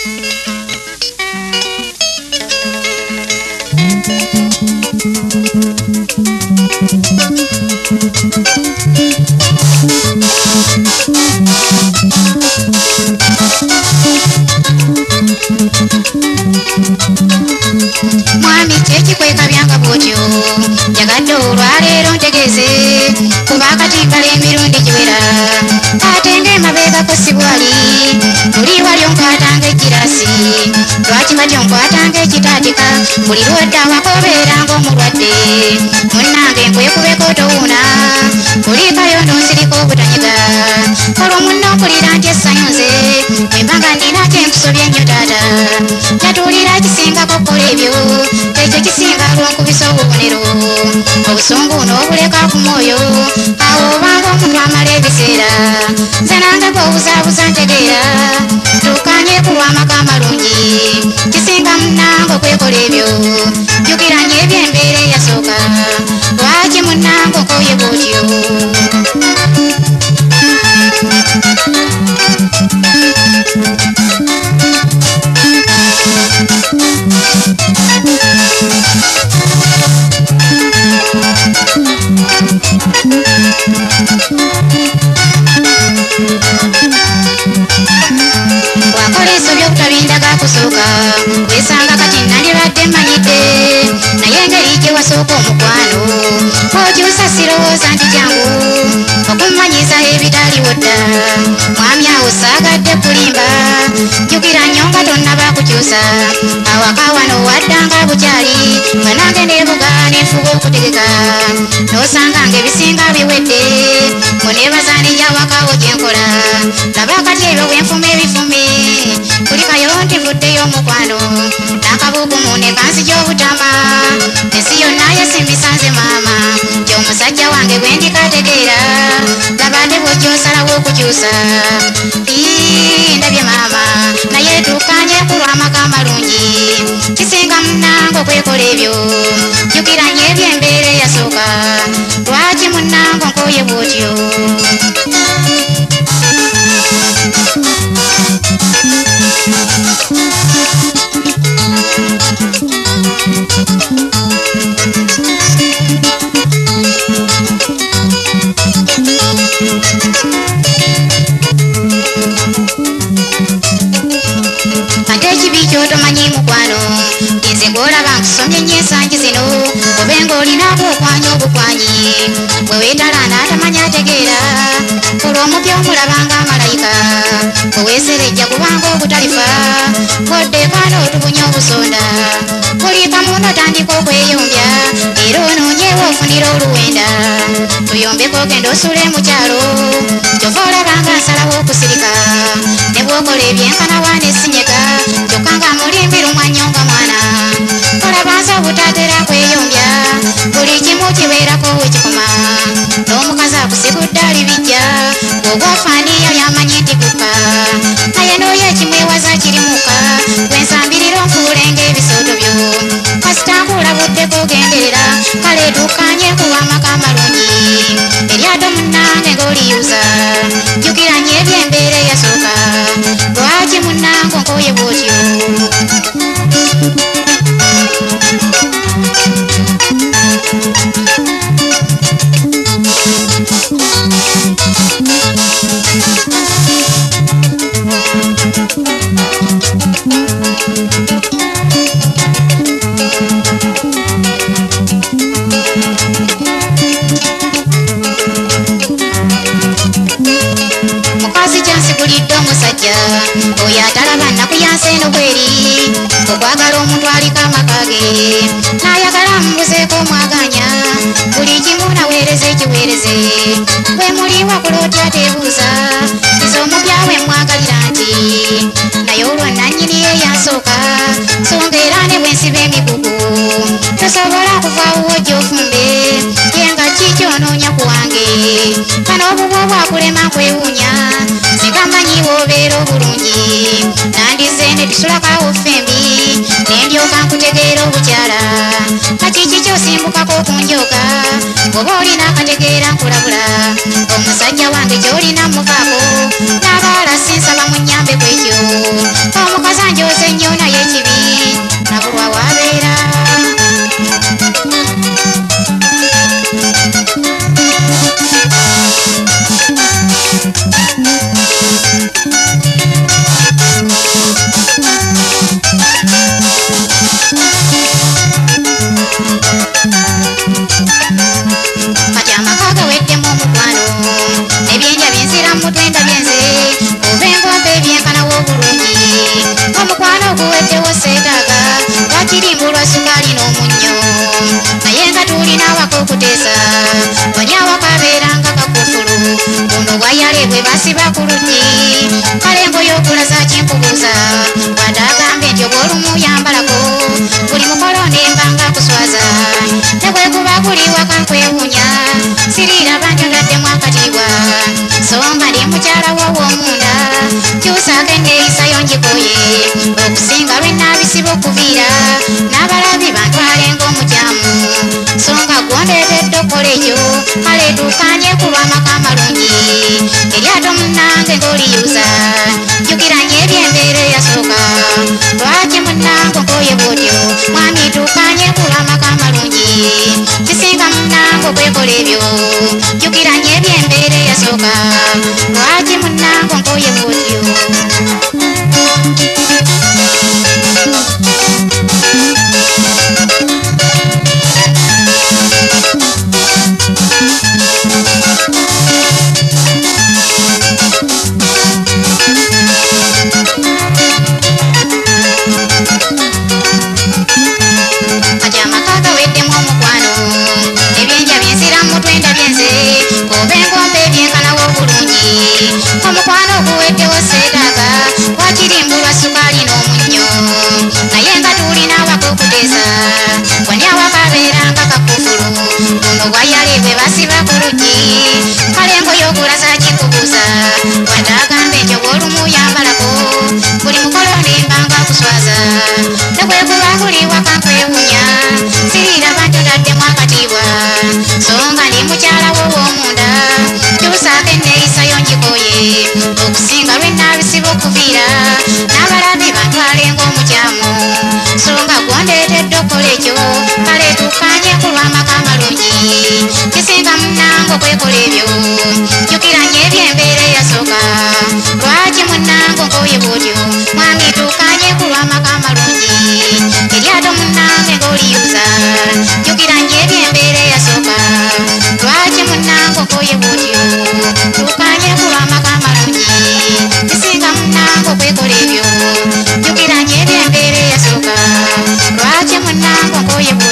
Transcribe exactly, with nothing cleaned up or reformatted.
Mwami chechi kweka byanga bwotyo yagadde olwaleero ntegeze kuba akatimbala emirundi giwera atenge mabega kusibwali buli wali onkwatanga ekirasi lwaki kati onkwatanga ekitaatika buli lwodda wakobeera ng'omulwadde munnange nkwekubeko towuuna buli kayondo nsirika obutanyiga olwo munno mpulira nti essanyu nze bwembanga nnina kyenkusobye ennyo taata natuulira kisingako kola ebyo ekyo kisinga lwonkubisa obubonero obusungu n'obuleka ku mwoyo awo obanga omuntu amala ebiseera nze nange bw'obuzaabuza ntegeera tukanye ku lw'amaka amalungi kisinga munnange okwekola ebyo jjukiranye eby'embeera eyasooka lwaki munnange okooye bw'otyo wakoleso by'obutabindaga kusooka wesanga kati nandibadde mmanyidde naye engeri gye wasooka omukwano okyusa sirowooza nti jangu okummanyiza ebitaliwo dda mwami awo saagadde kulimba jjukira nnyo nga tonnaba kukyusa awaka wano waddanga bukyali nga nange neebuga nenfuba okutegeka n'osanga ng'ebisinga biwedde muneebaza nenjawakawo gye nkola laba kati ebyo bwenfuma ebifumi kuli kayo nti nvuddeyo omukwano n'akabugumu ne kansi gy'obutama ensi yonna yesimbisanze maama gy'omusajja wange bwe ndikategeera laba nte bw'ojjosalawo okukyusa ndabye maama naye tukanye ku lw'amaka amalungi kisinga munnange okwekola ebyo jjukiranye eby'embeera eyasooka lwaki munnange onkooye bw'otyo ate ekibi kyotomanyi mukwano nze ng'olaba nkusomye nnyo ensangi zino obe ng'olinaako okwanya obukwanyi bwe weetala n'atamanyi ategeera olw'omupya omulabanga amalayika oweeserejja kubanga obutalifa ng'oddeekaana otubunya obusonda buli kamu n'otandika okweyombya era onoonyeewo ofunira oluwenda tuyombeko ogenda osula mu kyalo kyova olabanga nsalawo okusirika ne bw'okola ebyenkana waana esinyeka kyokka nga mulimbira omwannyo nga mwana olabanza obutatera kweyombya buli kimu kibeerako wekikoma n'omukazi akusigudde alibijja ogwafaaniyo yamanyi nti kukka naye n'oyo ekimwewaza kiri muka gwensambirira onfuule ng'ebisooto byo kasitankulabuddeko ogenderera kale tukanye ku lw'amaka amalungi eryato munnange ng'oliyuza jjukiranye eby'embeera eyasooka lwaki munnange onkooye bw'otyo mukazi kyansigulidde omusajja oyo atalaba nnakuyansa eno bweri okwagala omuntu aliko amaka ge n'ayagala mmubuzeeko omwaganya buli kimu naweereze ekiweereze bwe muli wakula otya teebuuza kiza omupyawe mwagalira nti naye olwo nannyini ye yansooka songa era ne bwensiba emigugu tosobola kuvaawo gy'ofumbe yenga kikyonoonya ku wange kano obubwo bwakulema kwewuunya singamanyi woobeera obulungi nandize ne tusulakawo ffembi nendyoka nkutegeera obukyala kakiki kyosimbukako okunjooka oba olina akategeera nkulabula omusajja wange gy'olina muvaako n'abaala sinsaba mu nnyambe kwekyo omukazi tusake neeyisa yongikoye okusinga lwe nabisiba okuviira n'abalabi bantwale ng'omukyamu songa gwondeetedde okukola ekyo kale tuukanye ku lw'amaka amalungi eryato munnange ng'oliyuza jjukiranye eby'embeera eyasooka lwaki munnange okoye bw'otyo mwami tuukanye ku lw'amaka amalungi kisinga munnange okwekola ebyo jjukiranye eby'embeera eyasooka lwaki munnange onkoye bw'otyo omukwano oguweddewo seetaaga wakirimbulwa sukaali n'omunnyo naye nga tulina abakokuteesa wani awakabeeranga kakufulu luno bwayale bwe basiba ku luggi kale engoye ogulaza kikubuuza watagambe ekyo bw'olumu yambalako buli mukolo ndimbanga kuswaza ne bwe kuba kuli waka nkwewunya siriraba ntotaddemu akatiibwa so nga ndi mukyala wo w'omunda tusaake neeyisa yongikoye okusinga lwe nabisiba okuviira n'abalabi bantwale ng'omukyamu so nga gwondeetedde okukola ekyo kale tuukanye ku lw'amaka amalungi kisinga munnange okwekola ebyo jjukiranye eby'embeera eyasooka lwaki munnange onkoye bw'otyo mwami tuukanye ku lw'amaka amalungi eryato munnange ng'oliyuza jjukiranye eby'embeera eyasooka lwaki munnange okoye bw'otyo tuukanye ku lw'amaka amalungi kisinga munnange okwekola ebyo jjukiranye eby'embeera eyasooka lwaki munnange okoye bw'otyo